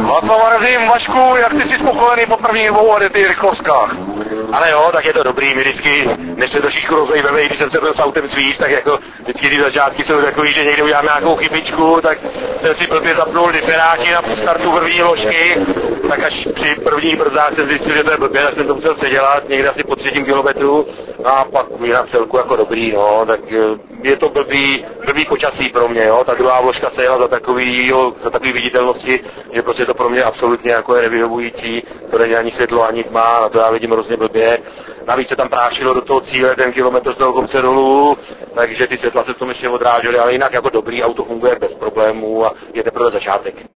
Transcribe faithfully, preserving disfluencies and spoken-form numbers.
Václav Razím, Vašku, jak ty jsi spokojený po prvních dvou a ty rychlovkách? Ale jo, tak je to dobrý, my vždycky, než se trošičku rozejveme, když jsem se byl s autem svíst, tak jako vždycky ty začátky jsou takový, že někde udělám nějakou chybičku, tak jsem si blbě zapnul diferáky na startu první ložky, tak až při prvních brzdách jsem zjistil, že to je blbě, tak jsem to musel předělat někde asi po třetím kilometru a pak jinak celku jako dobrý, no, tak je to blbý, blbý počasí pro mě, jo, ta druhá vložka se jela za takový, jo, za takový viditelnosti, že prostě to pro mě absolutně jako je nevyhovující, to není ani světlo, ani tma, na to já vidím hrozně blbě. Navíc se tam prášilo do toho cíle ten kilometr z toho kopce dolů, takže ty světla se v tom ještě odrážely, ale jinak jako dobrý, auto funguje bez problémů a je teprve začátek.